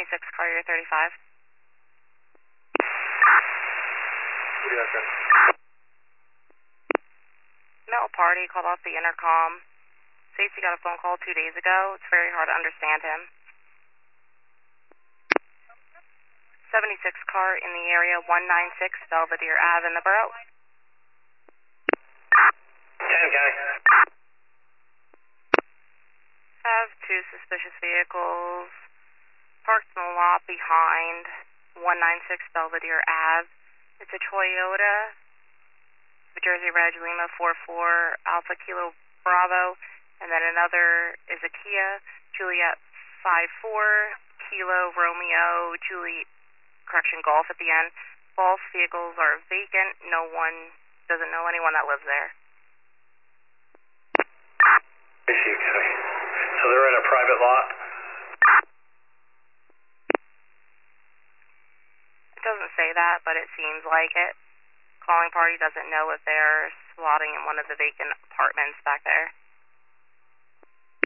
76 Carrier 35. Metal Party called off the intercom. States he got a phone call 2 days ago. It's very hard to understand him. 76 car in the area, 196 Belvedere Ave in the borough. 10 County. Have 2 suspicious vehicles parked in the lot behind 196 Belvedere Ave. It's a Toyota, New Jersey Reg Lima 44 Alpha Kilo Bravo, and then another is a Kia Juliet 54 Kilo Romeo Golf at the end. Both vehicles are vacant. Doesn't know anyone that lives there. So they're in a private lot? It doesn't say that, but it seems like it. Calling party doesn't know if they're squatting in one of the vacant apartments back there.